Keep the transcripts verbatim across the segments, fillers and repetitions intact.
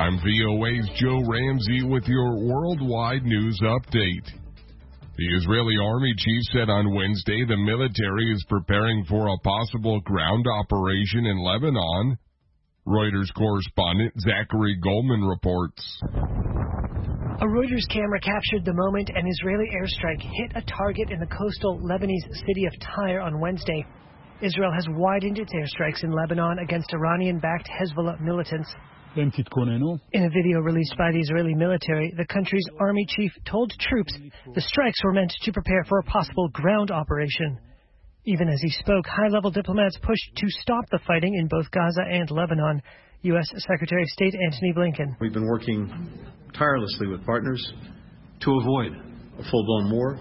I'm V O A's Joe Ramsey with your worldwide news update. The Israeli army chief said on Wednesday the military is preparing for a possible ground operation in Lebanon. Reuters correspondent Zachary Goldman reports. A Reuters camera captured the moment an Israeli airstrike hit a target in the coastal Lebanese city of Tyre on Wednesday. Israel has widened its airstrikes in Lebanon against Iranian-backed Hezbollah militants. In a video released by the Israeli military, the country's army chief told troops the strikes were meant to prepare for a possible ground operation. Even as he spoke, high-level diplomats pushed to stop the fighting in both Gaza and Lebanon. U S Secretary of State Antony Blinken. We've been working tirelessly with partners to avoid a full-blown war.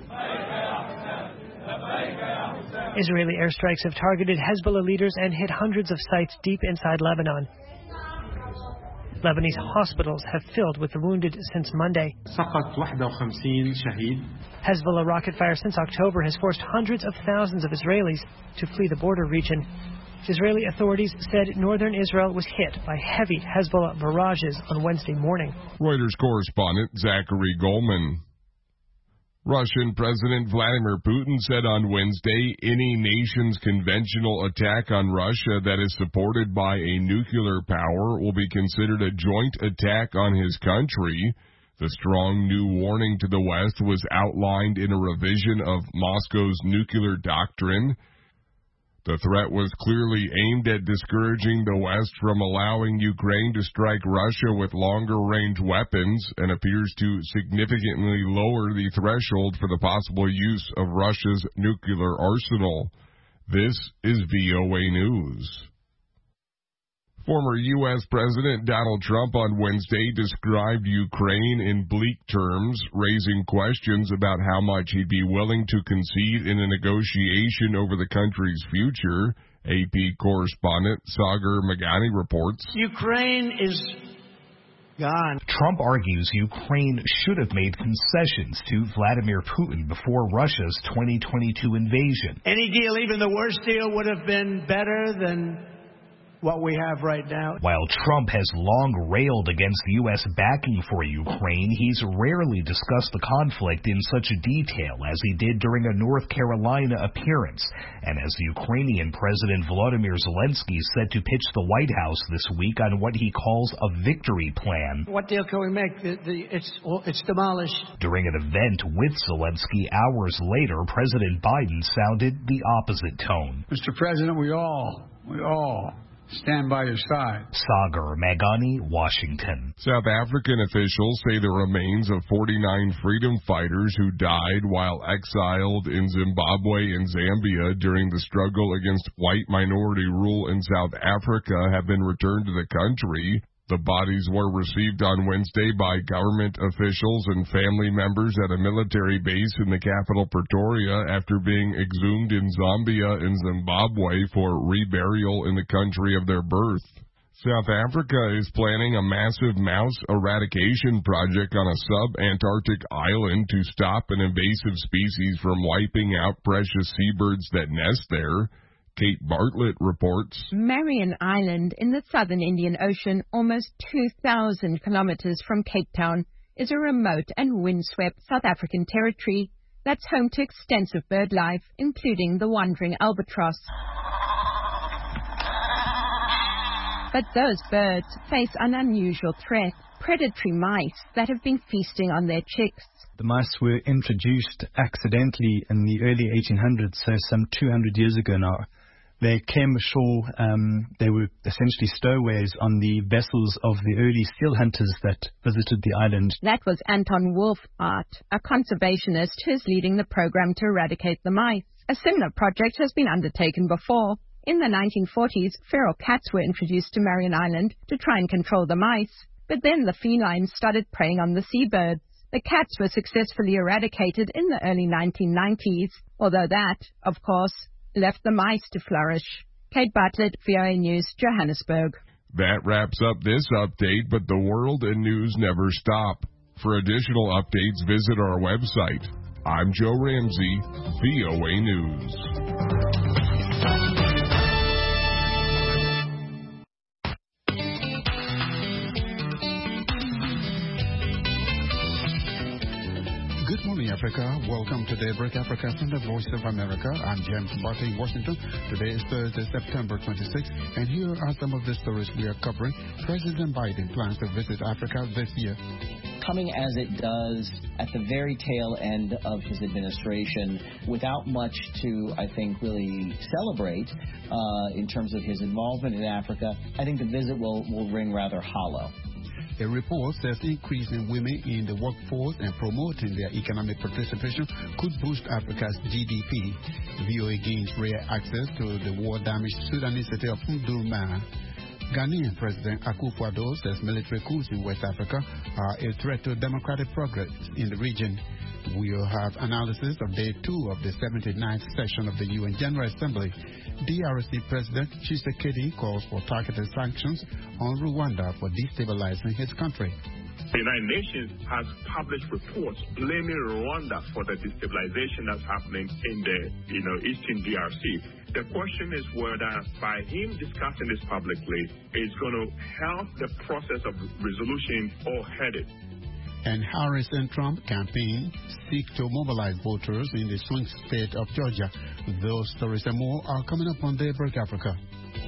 Israeli airstrikes have targeted Hezbollah leaders and hit hundreds of sites deep inside Lebanon. Lebanese hospitals have filled with the wounded since Monday. Hezbollah rocket fire since October has forced hundreds of thousands of Israelis to flee the border region. Israeli authorities said northern Israel was hit by heavy Hezbollah barrages on Wednesday morning. Reuters correspondent Zachary Goldman. Russian President Vladimir Putin said on Wednesday any nation's conventional attack on Russia that is supported by a nuclear power will be considered a joint attack on his country. The strong new warning to the West was outlined in a revision of Moscow's nuclear doctrine. The threat was clearly aimed at discouraging the West from allowing Ukraine to strike Russia with longer-range weapons and appears to significantly lower the threshold for the possible use of Russia's nuclear arsenal. This is V O A News. Former U S President Donald Trump on Wednesday described Ukraine in bleak terms, raising questions about how much he'd be willing to concede in a negotiation over the country's future. A P correspondent Sagar Meghani reports. Ukraine is gone. Trump argues Ukraine should have made concessions to Vladimir Putin before Russia's twenty twenty-two invasion. Any deal, even the worst deal, would have been better than what we have right now. While Trump has long railed against U S backing for Ukraine, he's rarely discussed the conflict in such detail as he did during a North Carolina appearance, and as Ukrainian President Volodymyr Zelensky said to pitch the White House this week on what he calls a victory plan. What deal can we make? The, the, it's, it's demolished. During an event with Zelensky hours later, President Biden sounded the opposite tone. Mister President, we all, we all stand by your side. Sagar Meghani, Washington. South African officials say the remains of forty-nine freedom fighters who died while exiled in Zimbabwe and Zambia during the struggle against white minority rule in South Africa have been returned to the country. The bodies were received on Wednesday by government officials and family members at a military base in the capital Pretoria after being exhumed in Zambia and Zimbabwe for reburial in the country of their birth. South Africa is planning a massive mouse eradication project on a sub-Antarctic island to stop an invasive species from wiping out precious seabirds that nest there. Kate Bartlett reports. Marion Island in the southern Indian Ocean, almost two thousand kilometers from Cape Town, is a remote and windswept South African territory that's home to extensive bird life, including the wandering albatross. But those birds face an unusual threat, predatory mice that have been feasting on their chicks. The mice were introduced accidentally in the early eighteen hundreds, so some two hundred years ago now. They came ashore, um, they were essentially stowaways on the vessels of the early seal hunters that visited the island. That was Anton Wolfart, a conservationist who's leading the program to eradicate the mice. A similar project has been undertaken before. In the nineteen forties, feral cats were introduced to Marion Island to try and control the mice. But then the felines started preying on the seabirds. The cats were successfully eradicated in the early nineteen nineties, although that, of course, left the mice to flourish. Kate Bartlett, V O A News, Johannesburg. That wraps up this update, but the world and news never stop. For additional updates, visit our website. I'm Joe Ramsey, V O A News. Africa. Welcome to Daybreak Africa from the Voice of America. I'm James Barty in Washington. Today is Thursday, September twenty-sixth, and here are some of the stories we are covering. President Biden plans to visit Africa this year. Coming as it does at the very tail end of his administration, without much to, I think, really celebrate uh, in terms of his involvement in Africa, I think the visit will, will ring rather hollow. A report says increasing women in the workforce and promoting their economic participation could boost Africa's G D P. V O A gains rare access to the war-damaged Sudanese city of Omdurman. Ghanaian President Akufo-Addo says military coups in West Africa are a threat to democratic progress in the region. We'll have analysis of day two of the seventy-ninth session of the U N General Assembly. D R C President Tshisekedi calls for targeted sanctions on Rwanda for destabilizing his country. The United Nations has published reports blaming Rwanda for the destabilization that's happening in the you know, eastern D R C. The question is whether by him discussing this publicly is going to help the process of resolution or head it. And Harris and Trump campaign seek to mobilize voters in the swing state of Georgia. Those stories and more are coming up on Daybreak Africa.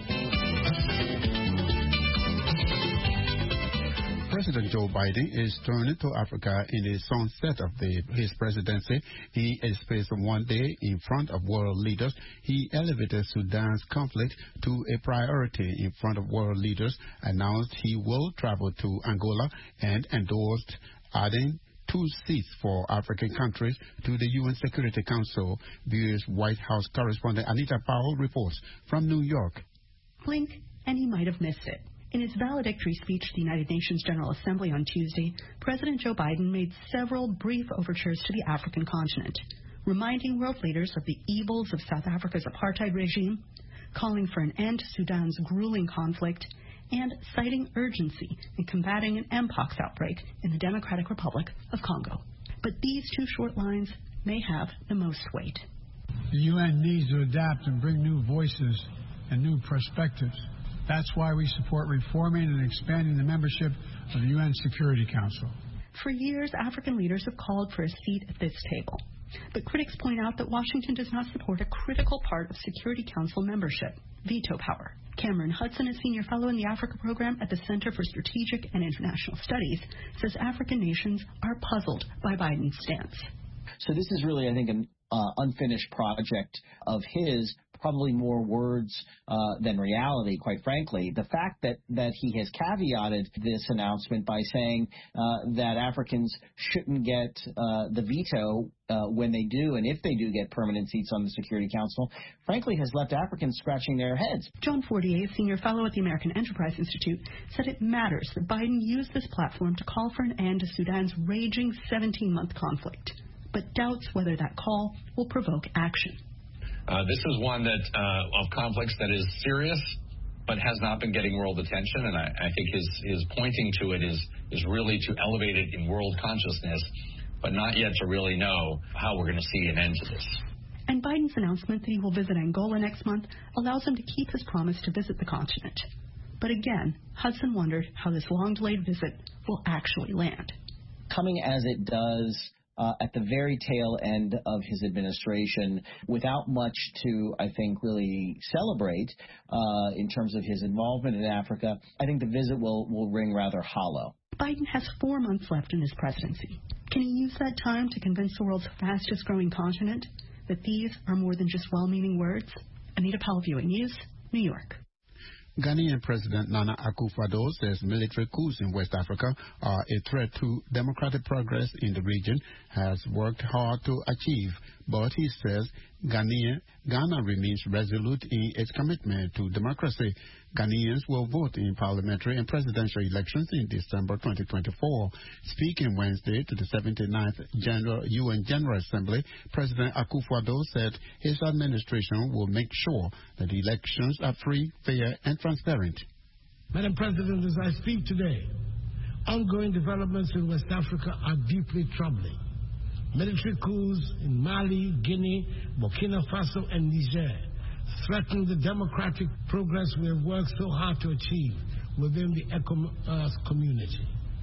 President Joe Biden is turning to Africa in the sunset of the, his presidency. In a space of one day in front of world leaders, he elevated Sudan's conflict to a priority in front of world leaders, announced he will travel to Angola, and endorsed adding two seats for African countries to the U N Security Council. V O's White House correspondent Anita Powell reports from New York. Blink, and you might have missed it. In his valedictory speech to the United Nations General Assembly on Tuesday, President Joe Biden made several brief overtures to the African continent, reminding world leaders of the evils of South Africa's apartheid regime, calling for an end to Sudan's grueling conflict, and citing urgency in combating an Mpox outbreak in the Democratic Republic of Congo. But these two short lines may have the most weight. The U N needs to adapt and bring new voices and new perspectives. That's why we support reforming and expanding the membership of the U N Security Council. For years, African leaders have called for a seat at this table. But critics point out that Washington does not support a critical part of Security Council membership, veto power. Cameron Hudson, a senior fellow in the Africa program at the Center for Strategic and International Studies, says African nations are puzzled by Biden's stance. So this is really, I think, an uh, unfinished project of his, probably more words uh, than reality, quite frankly. The fact that, that he has caveated this announcement by saying uh, that Africans shouldn't get uh, the veto uh, when they do, and if they do get permanent seats on the Security Council, frankly has left Africans scratching their heads. John Fortier, senior fellow at the American Enterprise Institute, said it matters that Biden used this platform to call for an end to Sudan's raging seventeen-month conflict, but doubts whether that call will provoke action. Uh, this is one that uh, of conflicts that is serious, but has not been getting world attention, and I, I think his his pointing to it is is really to elevate it in world consciousness, but not yet to really know how we're going to see an end to this. And Biden's announcement that he will visit Angola next month allows him to keep his promise to visit the continent. But again, Hudson wondered how this long-delayed visit will actually land. Coming as it does Uh, at the very tail end of his administration, without much to, I think, really celebrate uh, in terms of his involvement in Africa, I think the visit will, will ring rather hollow. Biden has four months left in his presidency. Can he use that time to convince the world's fastest-growing continent that these are more than just well-meaning words? Anita Powell, V O A News, New York. Ghanaian President Nana Akufo-Addo says military coups in West Africa are a threat to democratic progress in the region, has worked hard to achieve. But he says Ghana, Ghana remains resolute in its commitment to democracy. Ghanaians will vote in parliamentary and presidential elections in December twenty twenty-four. Speaking Wednesday to the seventy-ninth General, U N General Assembly, President Akufo-Addo said his administration will make sure that elections are free, fair, and transparent. Madam President, as I speak today, ongoing developments in West Africa are deeply troubling. Military coups in Mali, Guinea, Burkina Faso, and Niger threaten the democratic progress we have worked so hard to achieve within the ECOWAS community.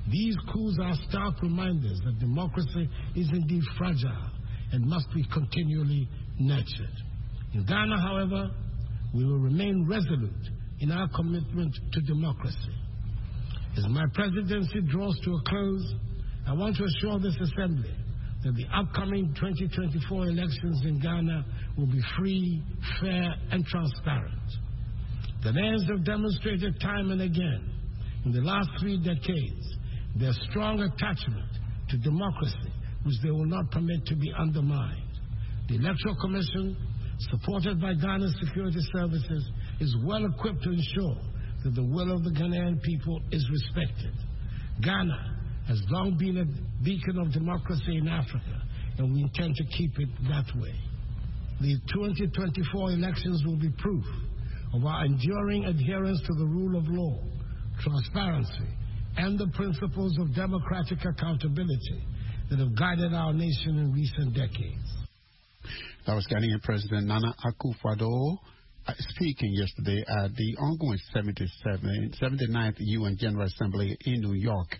These coups are stark reminders that democracy is indeed fragile and must be continually nurtured. In Ghana, however, we will remain resolute in our commitment to democracy. As my presidency draws to a close, I want to assure this Assembly that the upcoming twenty twenty-four elections in Ghana will be free, fair, and transparent. Ghanaians have demonstrated time and again in the last three decades their strong attachment to democracy, which they will not permit to be undermined. The Electoral Commission, supported by Ghana's security services, is well equipped to ensure that the will of the Ghanaian people is respected. Ghana has long been a beacon of democracy in Africa, and we intend to keep it that way. The twenty twenty-four elections will be proof of our enduring adherence to the rule of law, transparency, and the principles of democratic accountability that have guided our nation in recent decades. That was Ghanaian President Nana Akufo-Addo speaking yesterday at the ongoing seventy-ninth U N General Assembly in New York.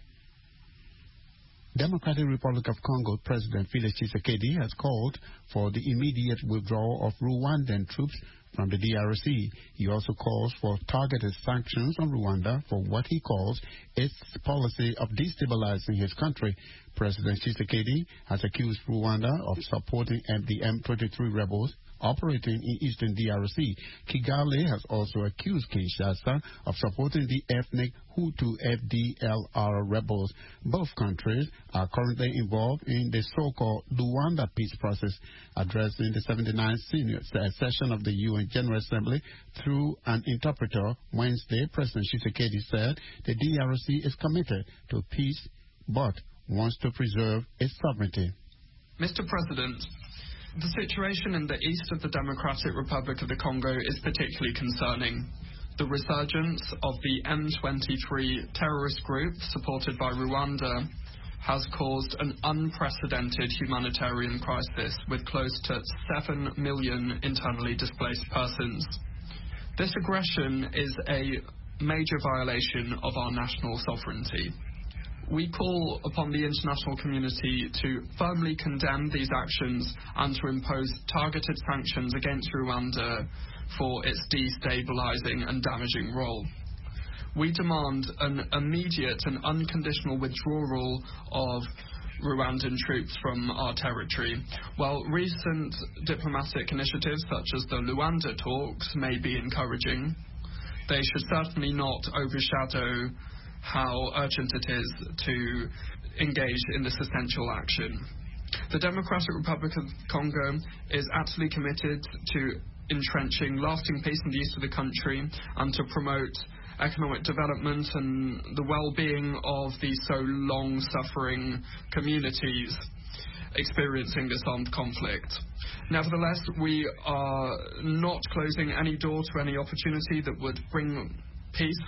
Democratic Republic of Congo President Felix Tshisekedi has called for the immediate withdrawal of Rwandan troops from the D R C. He also calls for targeted sanctions on Rwanda for what he calls its policy of destabilizing his country. President Tshisekedi has accused Rwanda of supporting the M twenty-three rebels operating in eastern D R C. Kigali has also accused Kinshasa of supporting the ethnic Hutu F D L R rebels. Both countries are currently involved in the so-called Luanda peace process. Addressing the seventy-ninth senior session of the U N General Assembly through an interpreter Wednesday, President Tshisekedi said the D R C is committed to peace but wants to preserve its sovereignty. Mister President, the situation in the east of the Democratic Republic of the Congo is particularly concerning. The resurgence of the M twenty-three terrorist group, supported by Rwanda, has caused an unprecedented humanitarian crisis with close to seven million internally displaced persons. This aggression is a major violation of our national sovereignty. We call upon the international community to firmly condemn these actions and to impose targeted sanctions against Rwanda for its destabilizing and damaging role. We demand an immediate and unconditional withdrawal of Rwandan troops from our territory. While recent diplomatic initiatives such as the Luanda talks may be encouraging, they should certainly not overshadow how urgent it is to engage in this essential action. The Democratic Republic of Congo is absolutely committed to entrenching lasting peace in the east of the country and to promote economic development and the well-being of the so long-suffering communities experiencing this armed conflict. Nevertheless, we are not closing any door to any opportunity that would bring peace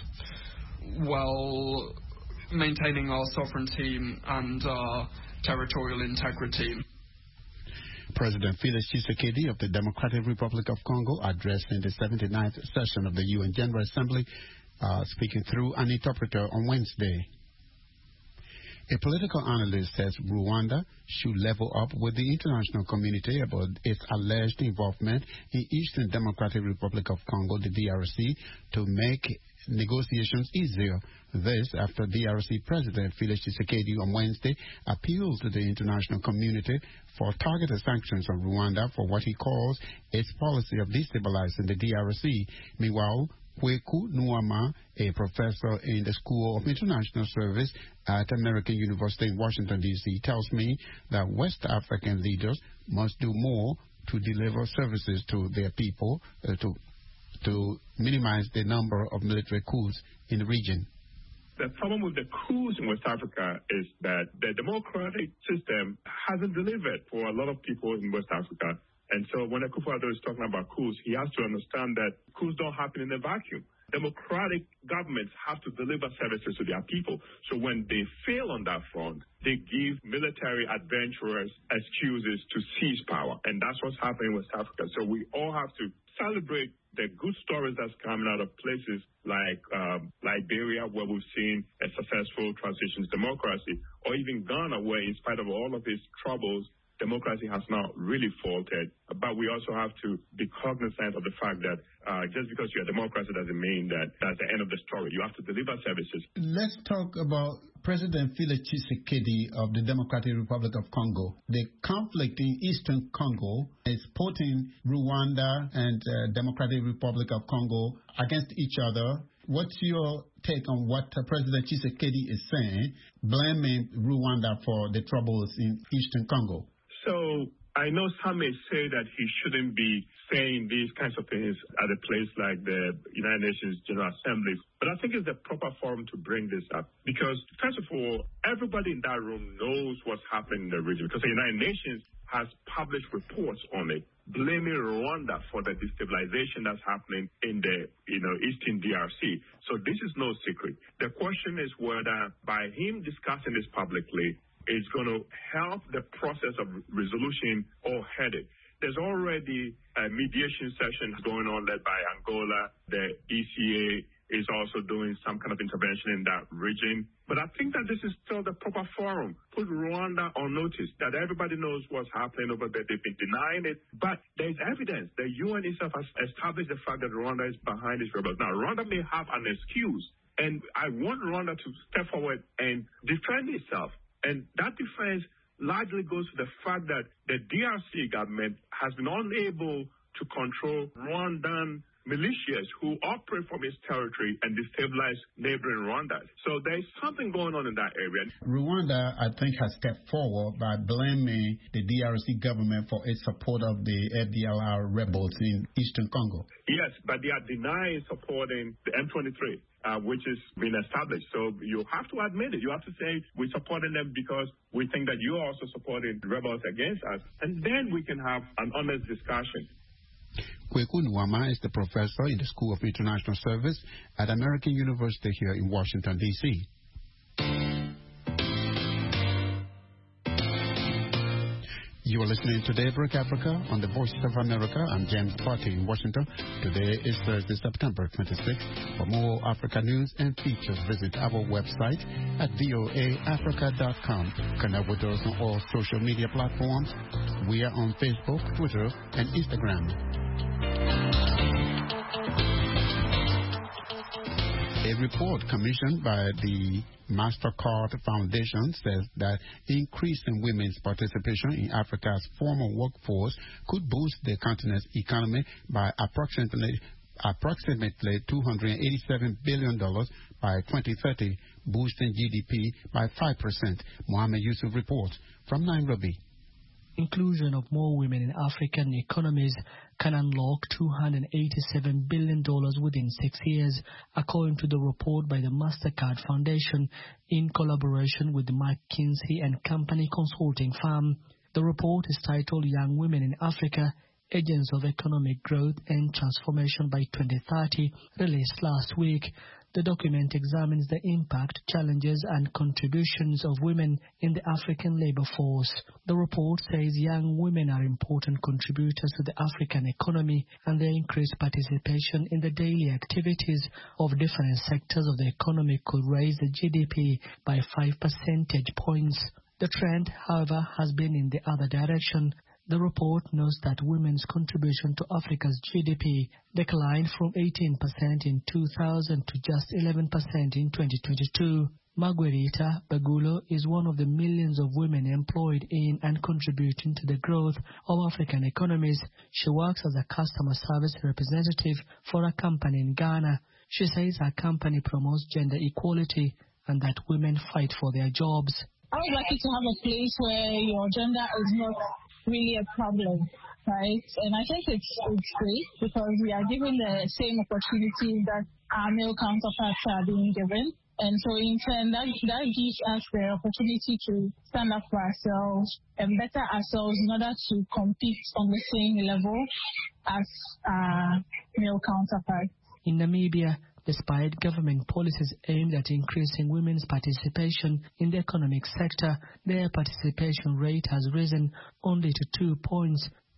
while maintaining our sovereignty and our territorial integrity. President Felix Tshisekedi of the Democratic Republic of Congo addressing the seventy-ninth session of the U N General Assembly, uh, speaking through an interpreter on Wednesday. A political analyst says Rwanda should level up with the international community about its alleged involvement in Eastern Democratic Republic of Congo, the D R C, to make negotiations easier. This after D R C President Felix Tshisekedi on Wednesday appealed to the international community for targeted sanctions on Rwanda for what he calls its policy of destabilizing the D R C. Meanwhile, Kweku Nuama, a professor in the School of International Service at American University in Washington, D C, tells me that West African leaders must do more to deliver services to their people uh, to to minimize the number of military coups in the region. The problem with the coups in West Africa is that the democratic system hasn't delivered for a lot of people in West Africa. And so when Akufo-Addo is talking about coups, he has to understand that coups don't happen in a vacuum. Democratic governments have to deliver services to their people. So when they fail on that front, they give military adventurers excuses to seize power. And that's what's happening in West Africa. So we all have to celebrate the good stories that's coming out of places like um, Liberia, where we've seen a successful transition to democracy, or even Ghana, where in spite of all of its troubles, democracy has not really faltered. But we also have to be cognizant of the fact that uh, just because you're a democracy doesn't mean that that's the end of the story. You have to deliver services. Let's talk about President Felix Tshisekedi of the Democratic Republic of Congo. The conflict in Eastern Congo is putting Rwanda and uh, Democratic Republic of Congo against each other. What's your take on what uh, President Tshisekedi is saying, blaming Rwanda for the troubles in Eastern Congo? So I know some may say that he shouldn't be saying these kinds of things at a place like the United Nations General Assembly, but I think it's the proper forum to bring this up because, first of all, everybody in that room knows what's happening in the region because the United Nations has published reports on it, blaming Rwanda for the destabilization that's happening in the you know Eastern D R C. So this is no secret. The question is whether by him discussing this publicly, it's going to help the process of resolution all headed. There's already a mediation session going on led by Angola. The E C A is also doing some kind of intervention in that region. But I think that this is still the proper forum. Put Rwanda on notice that everybody knows what's happening over there. They've been denying it. But there's evidence. The U N itself has established the fact that Rwanda is behind these rebels. Now, Rwanda may have an excuse. And I want Rwanda to step forward and defend itself. And that defense largely goes to the fact that the D R C government has been unable to control Rwandan militias who operate from its territory and destabilize neighboring Rwanda. So there's something going on in that area. Rwanda, I think, has stepped forward by blaming the D R C government for its support of the F D L R rebels in Eastern Congo. Yes, but they are denying supporting the M twenty-three. Uh, which has been established. So you have to admit it. You have to say we're supporting them because we think that you're also supporting rebels against us. And then we can have an honest discussion. Kweku Nwama is the professor in the School of International Service at American University here in Washington, D C You are listening to Daybreak Africa on the Voice of America. I'm James Party in Washington. Today is Thursday, September twenty-sixth. For more Africa news and features, visit our website at voa africa dot com. Connect with us on all social media platforms. We are on Facebook, Twitter, and Instagram. A report commissioned by the MasterCard Foundation says that increasing women's participation in Africa's formal workforce could boost the continent's economy by approximately approximately two hundred eighty-seven billion dollars by twenty thirty, boosting G D P by five percent. Mohammed Yusuf reports from Nairobi. Inclusion of more women in African economies can unlock two hundred eighty-seven billion dollars within six years, according to the report by the MasterCard Foundation in collaboration with the McKinsey and Company consulting firm. The report is titled Young Women in Africa, Agents of Economic Growth and Transformation by twenty thirty, released last week. The document examines the impact, challenges, and contributions of women in the African labor force. The report says young women are important contributors to the African economy, and their increased participation in the daily activities of different sectors of the economy could raise the G D P by five percentage points. The trend, however, has been in the other direction. The report notes that women's contribution to Africa's G D P declined from eighteen percent in two thousand to just eleven percent in twenty twenty-two. Marguerita Bagulo is one of the millions of women employed in and contributing to the growth of African economies. She works as a customer service representative for a company in Ghana. She says her company promotes gender equality and that women fight for their jobs. I would like you to have a place where your gender is not really a problem, right? And I think it's it's great because we are given the same opportunities that our male counterparts are being given. And so in turn, that, that gives us the opportunity to stand up for ourselves and better ourselves in order to compete on the same level as our male counterparts. In Namibia, despite government policies aimed at increasing women's participation in the economic sector, their participation rate has risen only to two points,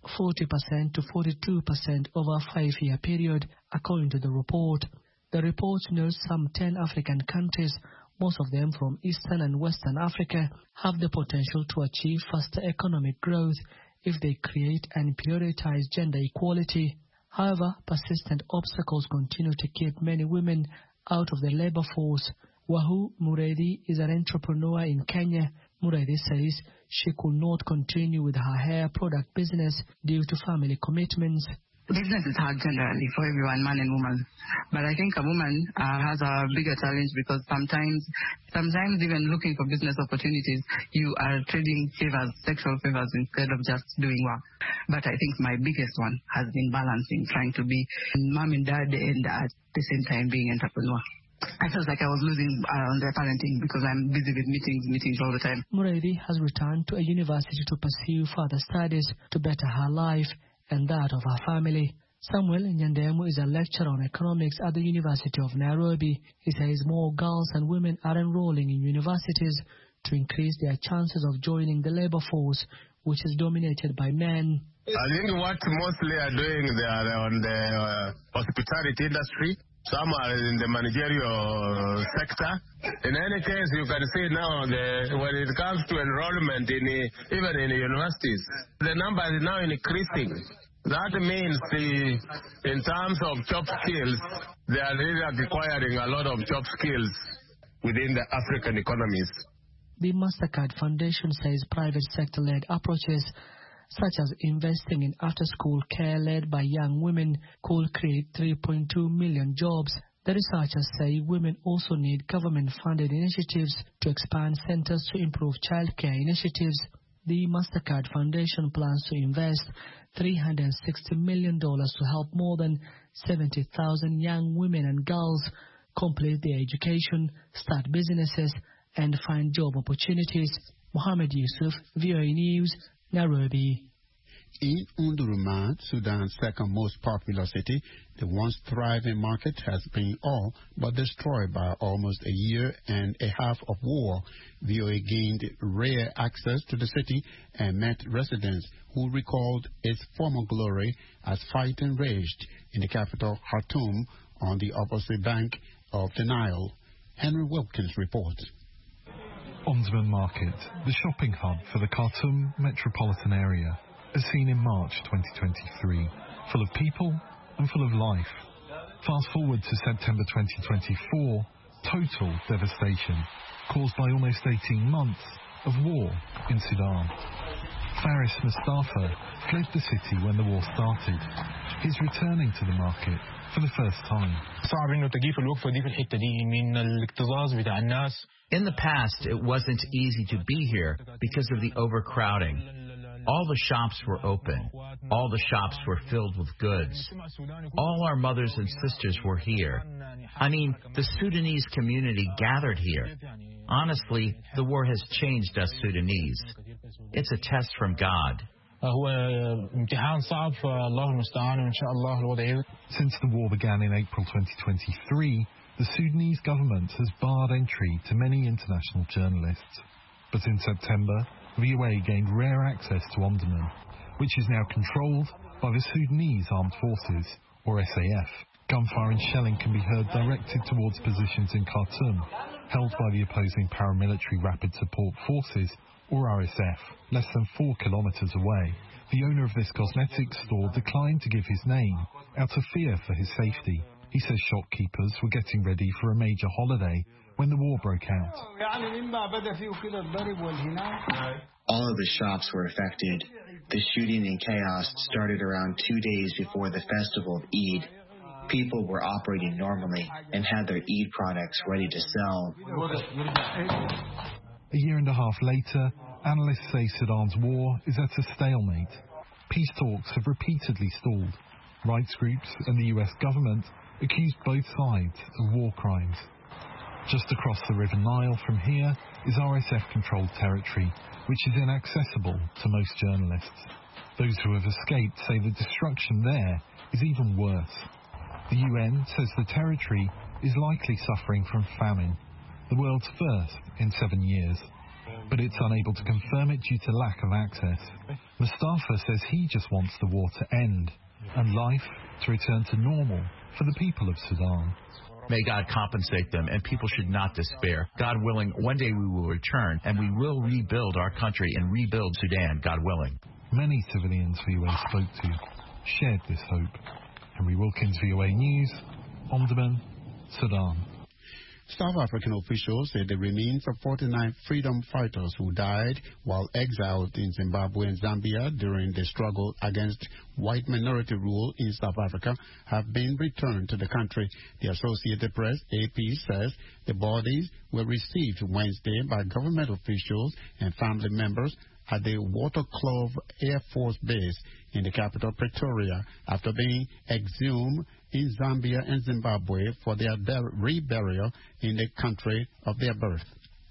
forty percent to forty-two percent over a five-year period, according to the report. The report notes some ten African countries, most of them from Eastern and Western Africa, have the potential to achieve faster economic growth if they create and prioritize gender equality. However, persistent obstacles continue to keep many women out of the labor force. Wahu Muredi is an entrepreneur in Kenya. Muredi says she could not continue with her hair product business due to family commitments. Business is hard generally for everyone, man and woman. But I think a woman uh, has a bigger challenge because sometimes, sometimes even looking for business opportunities, you are trading favors, sexual favors instead of just doing work. But I think my biggest one has been balancing, trying to be mom and dad and at the same time being entrepreneur. I felt like I was losing uh, on the parenting because I'm busy with meetings, meetings all the time. Muredi has returned to a university to pursue further studies to better her life and that of her family. Samuel Nyandemu is a lecturer on economics at the University of Nairobi. He says more girls and women are enrolling in universities to increase their chances of joining the labor force, which is dominated by men. I think what mostly are doing they are on the uh, hospitality industry. Some are in the managerial sector. In any case, you can see now the, when it comes to enrollment in uh, even in the universities, the number is now increasing. That means the, in terms of job skills, they are really acquiring a lot of job skills within the African economies. The MasterCard Foundation says private sector-led approaches such as investing in after-school care led by young women could create three point two million jobs. The researchers say women also need government-funded initiatives to expand centers to improve childcare initiatives. The MasterCard Foundation plans to invest three hundred sixty million dollars to help more than seventy thousand young women and girls complete their education, start businesses, and find job opportunities. Mohammed Yusuf, V O A News, Nairobi. In Omdurman, Sudan's second most popular city, the once thriving market has been all but destroyed by almost a year and a half of war. V O A gained rare access to the city and met residents who recalled its former glory as fighting raged in the capital, Khartoum, on the opposite bank of the Nile. Henry Wilkins reports. Omdurman Market, the shopping hub for the Khartoum metropolitan area, as seen in March twenty twenty-three, full of people and full of life. Fast forward to September twenty twenty-four, total devastation caused by almost eighteen months of war in Sudan. Faris Mustafa fled the city when the war started. He's returning to the market for the first time. In the past, it wasn't easy to be here because of the overcrowding. All the shops were open. All the shops were filled with goods. All our mothers and sisters were here. I mean, the Sudanese community gathered here. Honestly, the war has changed us Sudanese. It's a test from God. Since the war began in April twenty twenty-three, the Sudanese government has barred entry to many international journalists. But in September, V O A gained rare access to Omdurman, which is now controlled by the Sudanese Armed Forces, or S A F. Gunfire and shelling can be heard directed towards positions in Khartoum, held by the opposing paramilitary Rapid Support Forces, or R S F, less than four kilometres away. The owner of this cosmetics store declined to give his name, out of fear for his safety. He says shopkeepers were getting ready for a major holiday when the war broke out. All of the shops were affected. The shooting and chaos started around two days before the festival of Eid. People were operating normally and had their Eid products ready to sell. A year and a half later, analysts say Sudan's war is at a stalemate. Peace talks have repeatedly stalled. Rights groups and the U S government accused both sides of war crimes. Just across the River Nile from here is R S F-controlled territory, which is inaccessible to most journalists. Those who have escaped say the destruction there is even worse. The U N says the territory is likely suffering from famine, the world's first in seven years. but it's unable to confirm it due to lack of access. Mustafa says he just wants the war to end and life to return to normal for the people of Sudan. May God compensate them, and people should not despair. God willing, one day we will return, and we will rebuild our country and rebuild Sudan, God willing. Many civilians V O A spoke to shared this hope. Henry Wilkins, V O A News, Omdurman, Sudan. South African officials said the remains of forty-nine freedom fighters who died while exiled in Zimbabwe and Zambia during the struggle against white minority rule in South Africa have been returned to the country. The Associated Press, A P, says the bodies were received Wednesday by government officials and family members at the Waterkloof Air Force Base in the capital Pretoria after being exhumed in Zambia and Zimbabwe for their reburial in the country of their birth.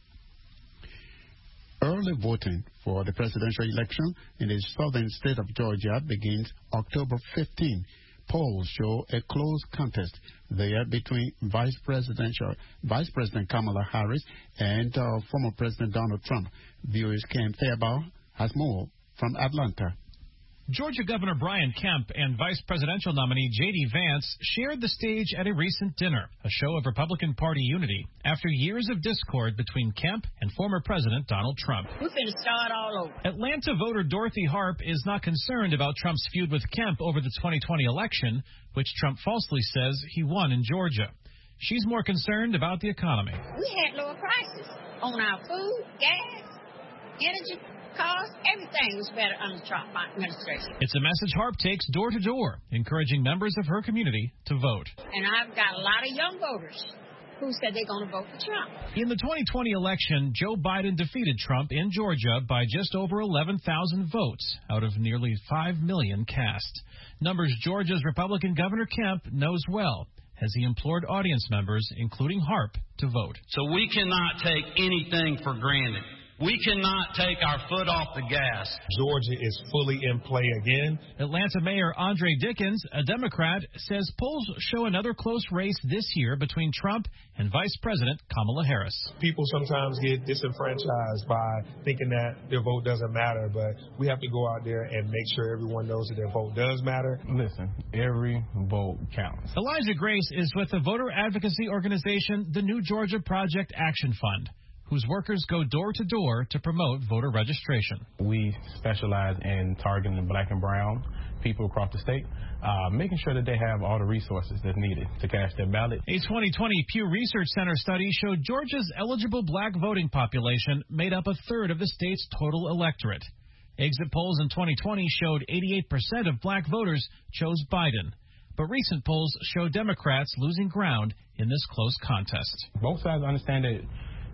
Early voting for the presidential election in the southern state of Georgia begins October fifteenth. Polls show a close contest there between Vice Presidential Vice President Kamala Harris and uh, former President Donald Trump. V O A's Ken Fairbaugh has more from Atlanta. Georgia Governor Brian Kemp and Vice Presidential nominee J D Vance shared the stage at a recent dinner, a show of Republican Party unity, after years of discord between Kemp and former President Donald Trump. We're going to start all over. Atlanta voter Dorothy Harp is not concerned about Trump's feud with Kemp over the twenty twenty election, which Trump falsely says he won in Georgia. She's more concerned about the economy. We had lower prices on our food, gas, energy. Cost, everything was better under the Trump administration. It's a message Harp takes door to door, encouraging members of her community to vote. And I've got a lot of young voters who said they're going to vote for Trump. In the twenty twenty election, Joe Biden defeated Trump in Georgia by just over eleven thousand votes out of nearly five million cast. Numbers Georgia's Republican Governor Kemp knows well, as he implored audience members, including Harp, to vote. So we cannot take anything for granted. We cannot take our foot off the gas. Georgia is fully in play again. Atlanta Mayor Andre Dickens, a Democrat, says polls show another close race this year between Trump and Vice President Kamala Harris. People sometimes get disenfranchised by thinking that their vote doesn't matter, but we have to go out there and make sure everyone knows that their vote does matter. Listen, every vote counts. Elijah Grace is with the voter advocacy organization, the New Georgia Project Action Fund, whose workers go door to door to promote voter registration. We specialize in targeting the black and brown people across the state, uh, making sure that they have all the resources that's needed to cast their ballot. A twenty twenty Pew Research Center study showed Georgia's eligible black voting population made up a third of the state's total electorate. Exit polls in twenty twenty showed eighty-eight percent of black voters chose Biden. But recent polls show Democrats losing ground in this close contest. Both sides understand that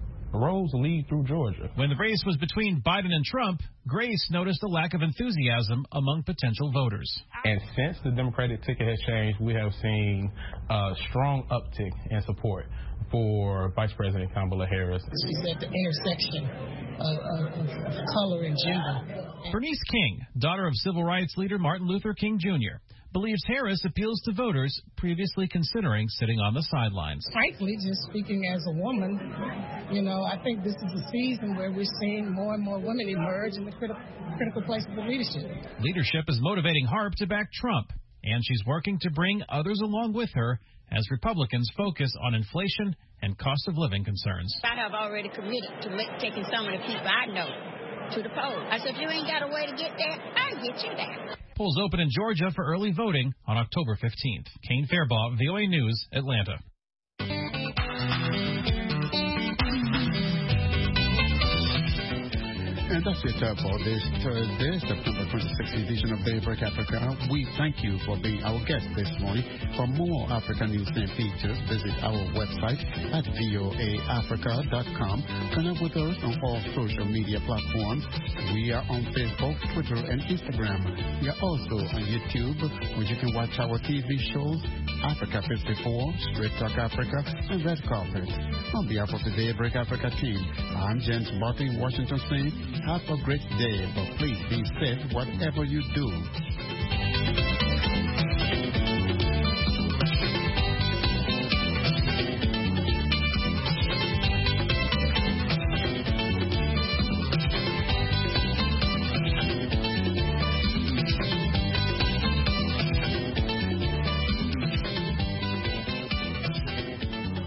roads lead through Georgia. When the race was between Biden and Trump, Grace noticed a lack of enthusiasm among potential voters. And since the Democratic ticket has changed, we have seen a strong uptick in support for Vice President Kamala Harris. She's at the intersection of, of, of color and gender. Bernice King, daughter of civil rights leader Martin Luther King Junior, believes Harris appeals to voters previously considering sitting on the sidelines. Frankly, just speaking as a woman, you know, I think this is a season where we're seeing more and more women emerge in the critical, critical places of leadership. Leadership is motivating Harp to back Trump, and she's working to bring others along with her as Republicans focus on inflation and cost of living concerns. I have already committed to taking some of the people I know to the polls. I said, if you ain't got a way to get there, I'll get you there. Polls open in Georgia for early voting on October fifteenth. Kane Fairbaugh, V O A News, Atlanta. And that's it uh, for this Thursday, September twenty-sixth edition of Daybreak Africa. We thank you for being our guest this morning. For more African news and features, visit our website at voa africa dot com. Connect with us on all social media platforms. We are on Facebook, Twitter, and Instagram. We are also on YouTube, where you can watch our T V shows, Africa fifty-four, Straight Talk Africa, and Red Carpet. On behalf of the Daybreak Africa team, I'm James Martin, Washington saying, have a great day, but please be safe whatever you do.